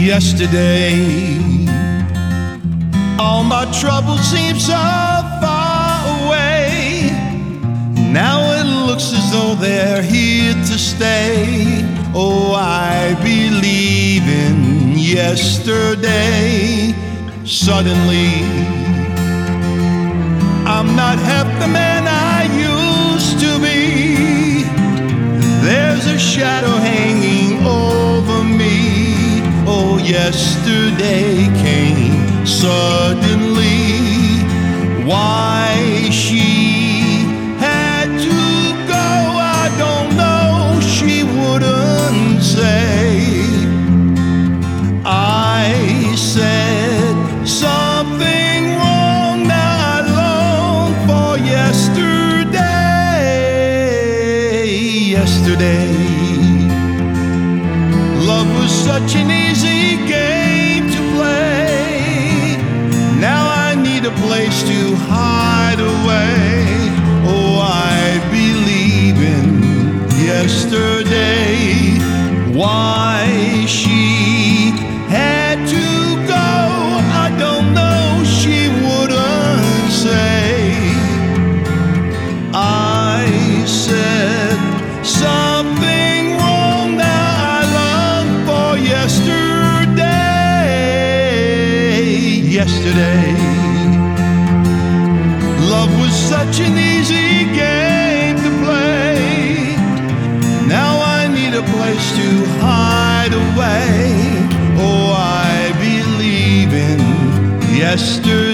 yesterday. All my troubles seem so far away. Now it looks as though they're here to stay. Oh, I believe in yesterday. Suddenly, I'm not half the man I used to be. There's a shadow hanging over me. Oh, yesterday came suddenly. Why she had to go, I don't know. She wouldn't say. I said something wrong. Now I long for yesterday. Yesterday, love was such an easy game to play. Now I need a place to hide away. Oh, I believe in yesterday. Why she had to go, I don't know. She wouldn't say. I said something wrong. Now I long for yesterday. Yesterday, love was such an easy game to play. Now I need a place to hide away. Oh, I believe in yesterday.